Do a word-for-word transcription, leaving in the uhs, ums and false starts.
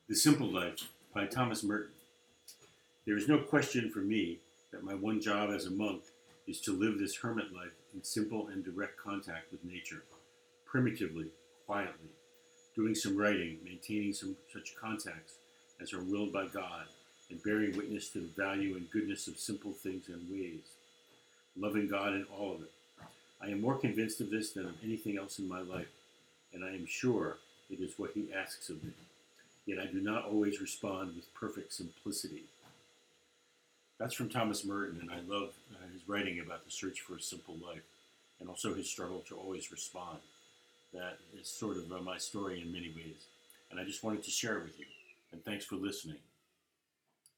The Simple Life by Thomas Merton. There is no question for me that my one job as a monk is to live this hermit life in simple and direct contact with nature, primitively, quietly, doing some writing, maintaining some such contacts as are willed by God, and bearing witness to the value and goodness of simple things and ways, loving God in all of it. I am more convinced of this than of anything else in my life, and I am sure it is what he asks of me. Yet I do not always respond with perfect simplicity. That's from Thomas Merton, and I love uh, his writing about the search for a simple life, and also his struggle to always respond. That is sort of uh, my story in many ways, and I just wanted to share it with you. And thanks for listening.